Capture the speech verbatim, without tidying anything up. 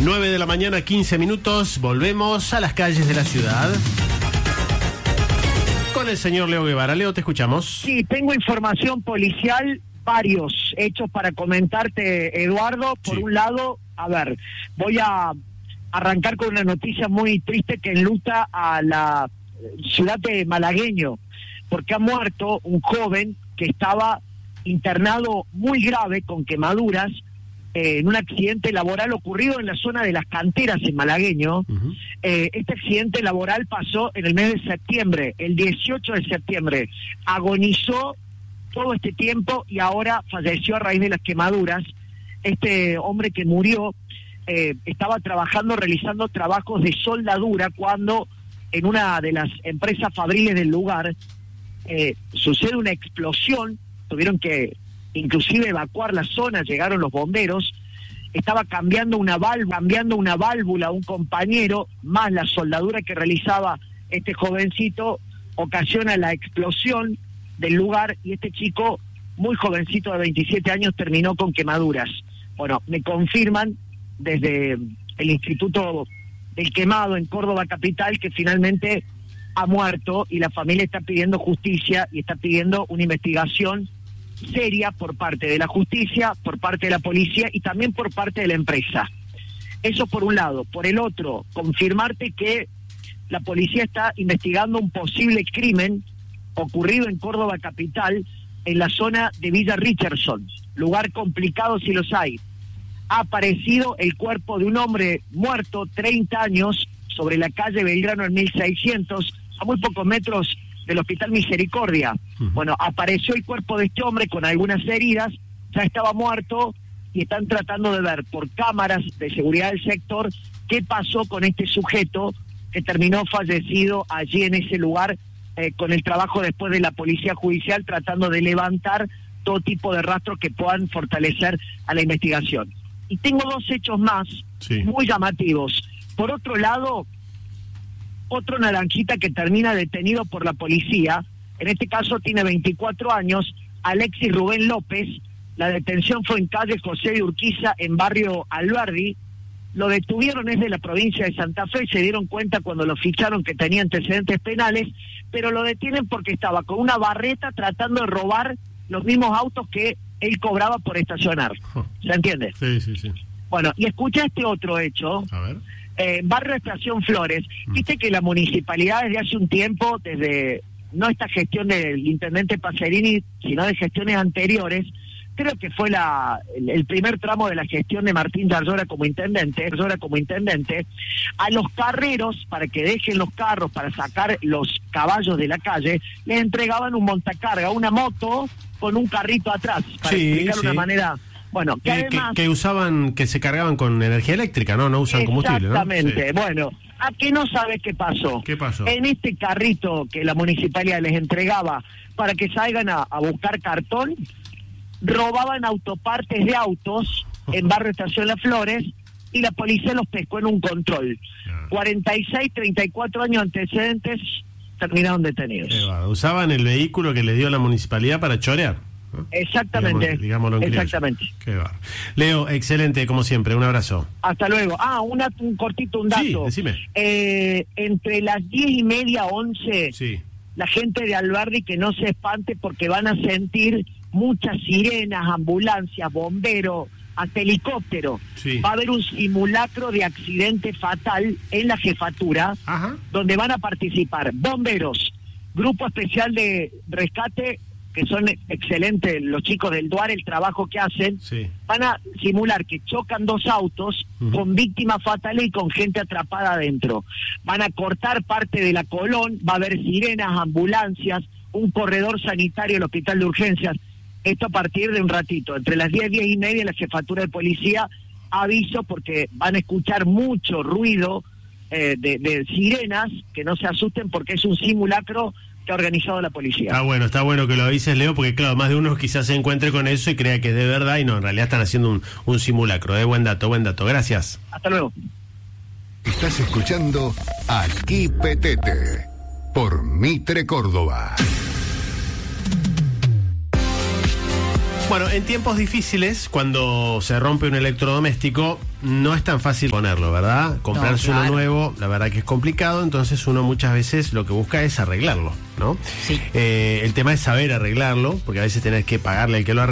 nueve de la mañana, quince minutos. Volvemos a las calles de la ciudad con el señor Leo Guevara. Leo, te escuchamos. Sí, tengo información policial, varios hechos para comentarte, Eduardo. Por sí. un lado, a ver, voy a arrancar con una noticia muy triste que enluta a la ciudad de Malagueño, porque ha muerto un joven que estaba internado muy grave con quemaduras eh, en un accidente laboral ocurrido en la zona de las canteras en Malagueño. Uh-huh. Eh, este accidente laboral pasó en el mes de septiembre, el dieciocho de septiembre. Agonizó todo este tiempo y ahora falleció a raíz de las quemaduras. Este hombre que murió eh, estaba trabajando, realizando trabajos de soldadura cuando en una de las empresas fabriles del lugar eh, sucede una explosión. Tuvieron que inclusive evacuar la zona, llegaron los bomberos. Estaba cambiando una válvula, cambiando una válvula un compañero, más la soldadura que realizaba este jovencito, ocasiona la explosión del lugar y este chico, muy jovencito de veintisiete años, terminó con quemaduras. Bueno, me confirman desde el Instituto del Quemado en Córdoba capital que finalmente ha muerto y la familia está pidiendo justicia y está pidiendo una investigación seria por parte de la justicia, por parte de la policía y también por parte de la empresa. Eso por un lado. Por el otro, confirmarte que la policía está investigando un posible crimen ocurrido en Córdoba capital, en la zona de Villa Richardson, lugar complicado si los hay. Ha aparecido el cuerpo de un hombre muerto, treinta años, sobre la calle Belgrano en mil seiscientos, a muy pocos metros del Hospital Misericordia. Uh-huh. Bueno, apareció el cuerpo de este hombre con algunas heridas, ya estaba muerto y están tratando de ver por cámaras de seguridad del sector qué pasó con este sujeto que terminó fallecido allí en ese lugar, eh, con el trabajo después de la policía judicial tratando de levantar todo tipo de rastros que puedan fortalecer a la investigación. Y tengo dos hechos más, sí, muy llamativos. Por otro lado, otro naranjita que termina detenido por la policía, en este caso tiene veinticuatro años, Alexis Rubén López. La detención fue en calle José de Urquiza, en barrio Alberdi. Lo detuvieron, es de la provincia de Santa Fe, se dieron cuenta cuando lo ficharon que tenía antecedentes penales, pero lo detienen porque estaba con una barreta tratando de robar los mismos autos que él cobraba por estacionar. ¿Se entiende? Sí, sí, sí. Bueno, y escucha este otro hecho. A ver. Eh, barrio Estación Flores. Mm. Viste que la municipalidad desde hace un tiempo, desde no esta gestión del intendente Pacerini, sino de gestiones anteriores, creo que fue la el, el primer tramo de la gestión de Martín Yarlora como intendente, Yarlora como intendente, a los carreros, para que dejen los carros, para sacar los caballos de la calle, les entregaban un montacarga, una moto con un carrito atrás, para sí, explicar sí. una manera. Bueno, que, eh, además, que, que usaban, que se cargaban con energía eléctrica, ¿no? No usan combustible, ¿no? Exactamente. Sí. Bueno, ¿a qué no sabes qué pasó? ¿Qué pasó? En este carrito que la municipalidad les entregaba para que salgan a, a buscar cartón, robaban autopartes de autos en barrio Estación Las Flores y la policía los pescó en un control. Ah. cuarenta y seis, treinta y cuatro años antecedentes, terminaron detenidos. Qué va. Usaban el vehículo que les dio la municipalidad para chorear. ¿No? Exactamente, digámoslo, digámoslo exactamente. Qué va. Leo, excelente, como siempre, un abrazo. Hasta luego. Ah, una, un cortito, un dato. Sí, decime. Eh, entre las diez y media, once, sí, la gente de Alberdi que no se espante porque van a sentir muchas sirenas, ambulancias, bomberos, hasta helicóptero. Sí. Va a haber un simulacro de accidente fatal en la jefatura. Ajá. Donde van a participar bomberos, grupo especial de rescate, que son excelentes los chicos del D U A R, el trabajo que hacen. Sí. Van a simular que chocan dos autos uh-huh. con víctimas fatales y con gente atrapada adentro. Van a cortar parte de la Colón, va a haber sirenas, ambulancias, un corredor sanitario del hospital de urgencias. Esto a partir de un ratito, entre las diez, diez y media, la jefatura de policía aviso porque van a escuchar mucho ruido eh, de, de sirenas, que no se asusten porque es un simulacro que ha organizado la policía. Está bueno, está bueno que lo avises, Leo, porque claro, más de uno quizás se encuentre con eso y crea que es de verdad y no, en realidad están haciendo un, un simulacro. Eh, buen dato, buen dato. Gracias. Hasta luego. Estás escuchando Aquí Petete por Mitre Córdoba. Bueno, en tiempos difíciles, cuando se rompe un electrodoméstico, no es tan fácil ponerlo, ¿verdad? Comprarse No, claro. uno nuevo, la verdad que es complicado, entonces uno muchas veces lo que busca es arreglarlo, ¿no? Sí. Eh, el tema es saber arreglarlo, porque a veces tenés que pagarle al que lo arregle.